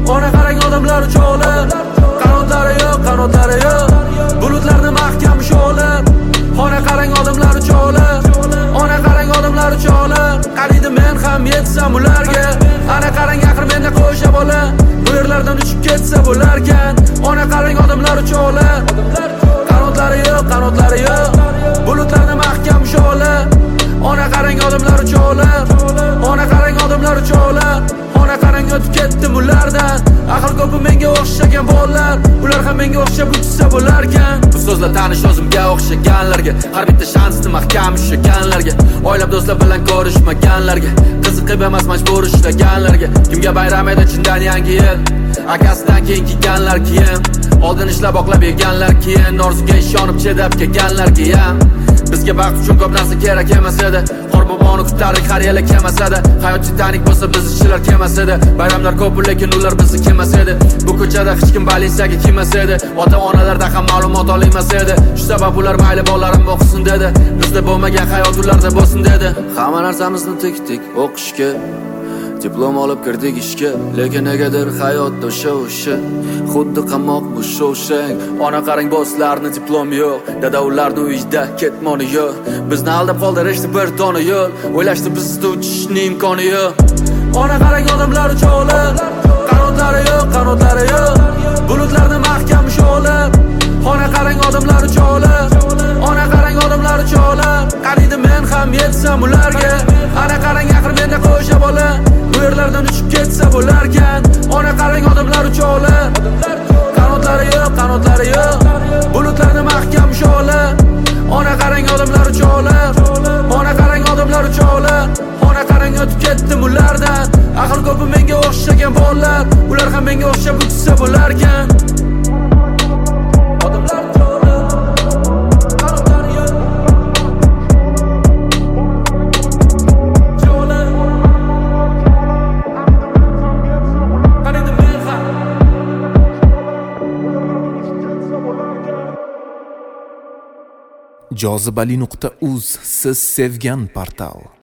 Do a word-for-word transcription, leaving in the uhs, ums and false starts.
Ona qarang odamlar uchoqli, qanotlari yo'q, qanotlari yo'q, bulutlarni mahkam sho'lib. Ona qarang odamlar uchoqli, ona qarang odamlar uchoqli. Qariydi men ham yetsam ularga. Ana qarang axir menda qo'sha bola, bu yerlardan uchib ketsa bo'larkan. Ona qarang odamlar uchoqli, qanotlari yo'q, qanotlari yo'q, bulutlarni mahkam sho'lib. Ona qarang odamlar uchoqli, ona qarang odamlar uchoqli. Ona qarang o'tib ketdim ulardan. Axir ko'pi menga o'xshagan bolalar, ular ham menga o'xshab uchsa bo'larkan. Bu so'zlar tanish o'zimga o'xshaganlarga, har bitta shansni mahkam ushlaganlarga, oilab do'stlar bilan ko'rishmaganlarga, qiziqib emas majbur ishlaganlarga. Kimga bayram edi chindan yangi yil, akasidan keyin kiyganlar kiyim, oldin ishlab oqlab yeganlar keyin, orzuga ishonib chedab kelganlarga ham. Bizga baxt uchun ko'p narsa kerak emas edi, qorboboni kutardik har yili kelmasadi. Hayot Titanik bo'lsa biz ishchilar kelmas edi, bayramlar ko'p lekin ular bizni kelmas edi. Bu ko'chada hech kim balinsaga kelmas edi, ota-onalarda ham ma'lumot olmas edi. Shu sabab ular mayli bolalarim o'qisin dedi, bizda bo'lmagan hayot ularda bo'lsin dedi. Hamma narsamizni tikdik o'qishga, diplom olib kirdik ishga, lekin negadir hayotda o'sha o'sha xuddi qamoq bu shosang. Ona qarang bosslarni diplom yo'q, dada ularni uyida ketmoni yo'q. Bizni aldab qoldirishdi bir dona yo'l, o'ylashdi bizda uchishning imkoni yo'q. Ona qarang odamlar uchoqli, qanotlari yo'q, qanotlari yo'q, bulutlarni mahkam sho'lib. Ona qarang odamlar uchoqli, ona qarang odamlar uchoqli. Qariydi men ham yetsam ularga. Ana qarang axir menda qo'sha bola, bu yerlardan uchib ketsa bo'larkan. Ona qarang odamlar uchoqli, qanotlari yo'q, qanotlari yo'q, bulutlarni mahkam sho'lib. Ona qarang odamlar uchoqli, ona qarang odamlar uchoqli. Ona qarang o'tib ketdim ulardan. Axir ko'pi menga o'xshagan bolalar, ular ham menga o'xshab uchsa bo'larkan. Odamlar jozibali nuqta uz siz sevgan portal.